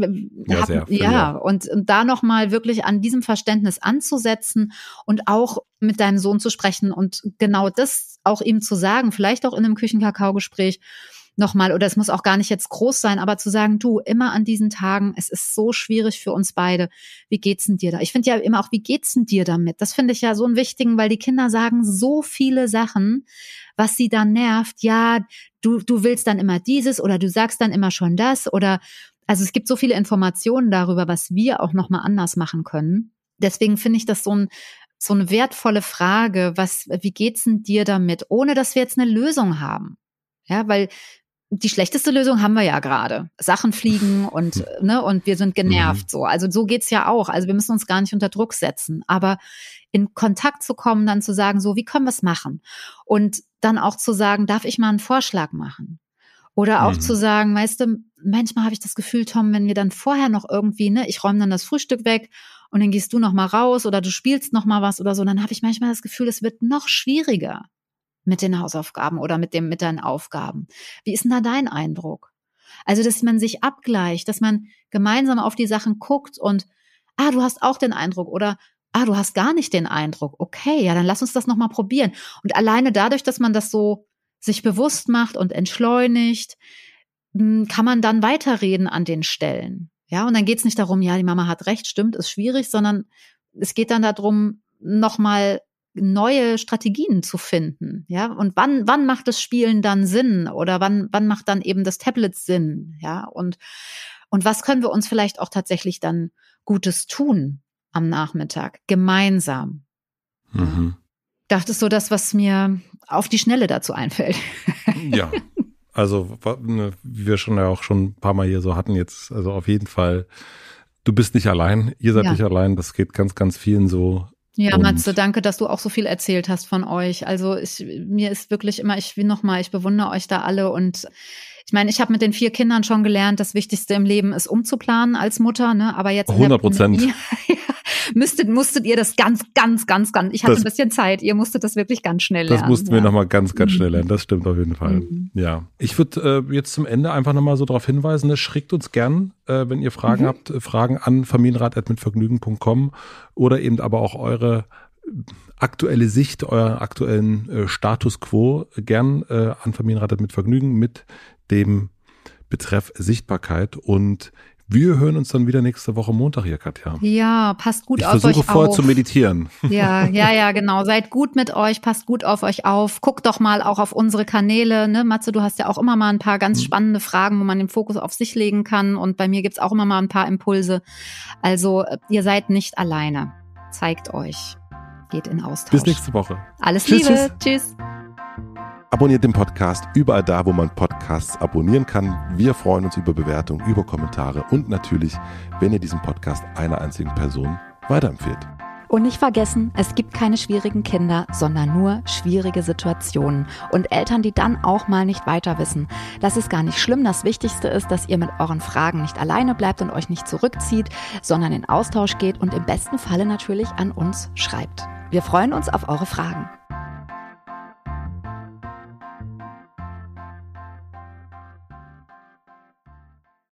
Speaker 3: und da nochmal wirklich an diesem Verständnis anzusetzen und auch mit deinem Sohn zu sprechen und genau das auch ihm zu sagen, vielleicht auch in einem Küchenkakao-Gespräch nochmal, oder es muss auch gar nicht jetzt groß sein, aber zu sagen, du, immer an diesen Tagen, es ist so schwierig für uns beide. Wie geht's denn dir da? Ich finde ja immer auch, wie geht's denn dir damit? Das finde ich ja so einen wichtigen, weil die Kinder sagen so viele Sachen, was sie dann nervt. Ja, du willst dann immer dieses oder du sagst dann immer schon das oder, also es gibt so viele Informationen darüber, was wir auch nochmal anders machen können. Deswegen finde ich das so eine wertvolle Frage, wie geht's denn dir damit, ohne dass wir jetzt eine Lösung haben? Ja, weil die schlechteste Lösung haben wir ja gerade. Sachen fliegen und wir sind genervt so. Also so geht's ja auch. Also wir müssen uns gar nicht unter Druck setzen. Aber in Kontakt zu kommen, dann zu sagen, so, wie können wir es machen? Und dann auch zu sagen, darf ich mal einen Vorschlag machen? Oder auch zu sagen, weißt du, manchmal habe ich das Gefühl, Tom, wenn wir dann vorher noch irgendwie, ich räume dann das Frühstück weg und dann gehst du noch mal raus oder du spielst noch mal was oder so, dann habe ich manchmal das Gefühl, es wird noch schwieriger mit den Hausaufgaben oder mit deinen Aufgaben. Wie ist denn da dein Eindruck? Also, dass man sich abgleicht, dass man gemeinsam auf die Sachen guckt und, du hast auch den Eindruck oder, du hast gar nicht den Eindruck. Okay, ja, dann lass uns das nochmal probieren. Und alleine dadurch, dass man das so sich bewusst macht und entschleunigt, kann man dann weiterreden an den Stellen. Ja, und dann geht's nicht darum, ja, die Mama hat recht, stimmt, ist schwierig, sondern es geht dann darum, nochmal neue Strategien zu finden, ja, und wann macht das Spielen dann Sinn oder wann macht dann eben das Tablet Sinn, ja, und was können wir uns vielleicht auch tatsächlich dann Gutes tun am Nachmittag, gemeinsam. Das ist so das, was mir auf die Schnelle dazu einfällt.
Speaker 2: Ja, also wie wir schon ein paar Mal hier so hatten jetzt, also auf jeden Fall, du bist nicht allein, ihr seid nicht allein, das geht ganz, ganz vielen so.
Speaker 3: Ja, Matze, danke, dass du auch so viel erzählt hast von euch. Also mir ist wirklich immer, ich bewundere euch da alle und ich meine, ich habe mit den 4 Kindern schon gelernt, das Wichtigste im Leben ist umzuplanen als Mutter, aber jetzt
Speaker 2: 100%.
Speaker 3: Musstet ihr das ganz, ganz, ganz, ganz, ich hatte ein bisschen Zeit, ihr musstet das wirklich ganz schnell lernen.
Speaker 2: Das mussten wir nochmal ganz, ganz schnell lernen, das stimmt auf jeden Fall. Ja, ich würde jetzt zum Ende einfach nochmal so darauf hinweisen, schickt uns gern, wenn ihr Fragen habt, Fragen an familienrat@mitvergnügen.com oder eben aber auch eure aktuelle Sicht, euren aktuellen Status quo gern an familienrat@mitvergnügen mit dem Betreff Sichtbarkeit und wir hören uns dann wieder nächste Woche Montag hier, Katja.
Speaker 3: Ja, passt gut auf euch auf.
Speaker 2: Ich versuche vorher zu meditieren.
Speaker 3: Ja, genau. Seid gut mit euch, passt gut auf euch auf. Guckt doch mal auch auf unsere Kanäle. Matze, du hast ja auch immer mal ein paar ganz spannende Fragen, wo man den Fokus auf sich legen kann. Und bei mir gibt's auch immer mal ein paar Impulse. Also ihr seid nicht alleine. Zeigt euch. Geht in Austausch.
Speaker 2: Bis nächste Woche.
Speaker 3: Alles Liebe. Tschüss.
Speaker 2: Abonniert den Podcast überall da, wo man Podcasts abonnieren kann. Wir freuen uns über Bewertungen, über Kommentare und natürlich, wenn ihr diesen Podcast einer einzigen Person weiterempfehlt.
Speaker 1: Und nicht vergessen, es gibt keine schwierigen Kinder, sondern nur schwierige Situationen. Und Eltern, die dann auch mal nicht weiter wissen. Das ist gar nicht schlimm. Das Wichtigste ist, dass ihr mit euren Fragen nicht alleine bleibt und euch nicht zurückzieht, sondern in Austausch geht und im besten Falle natürlich an uns schreibt. Wir freuen uns auf eure Fragen.